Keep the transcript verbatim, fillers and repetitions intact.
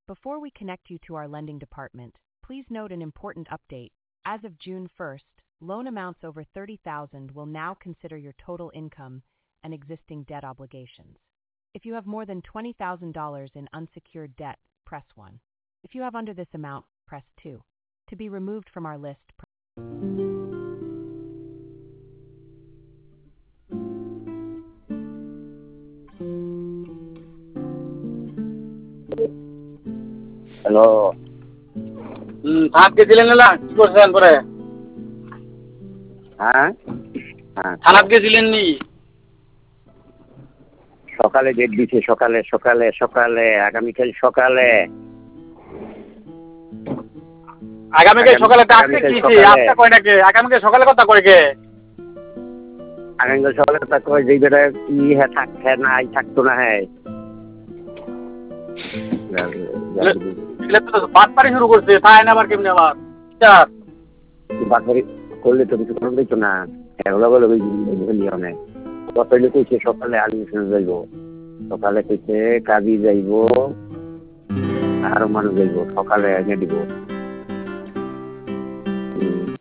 Before we connect you to our lending department, please note an important update. As of June first, loan amounts over thirty thousand dollars will now consider your total income and existing debt obligations. If you have more than twenty thousand dollars in unsecured debt, press one. If you have under this amount, press two. To be removed from our list, press hello. হুম, ভাত গেছিলেন না? কি করছেন পরে? হ্যাঁ হ্যাঁ থানাত গেছিলেন নি? সকালে ডেট দিছে, সকালে সকালে সকালে আগামীকাল সকালে আগামীকাল সকালে ডাকতে কিছে? আজকে কয়টাকে? আগামীকাল সকালে কথা কয় কে? আগামীকাল সকালে কথা কয় যে বেটা কি হ্যাঁ থাকছে নাই থাকতো না হ্যাঁ এগুলো তো বাদ পারি শুরু করছে, তাই না আবার কেমনি আবার? চার বাকি করলে তো কিছু করবে তো না, এগুলো বলে নিয়মে কতলে কইছে সকালে আডমিশন যাইব, সকালে কইছে কাজী যাইব আর মানুষ যাইব, সকালে এনে দিব।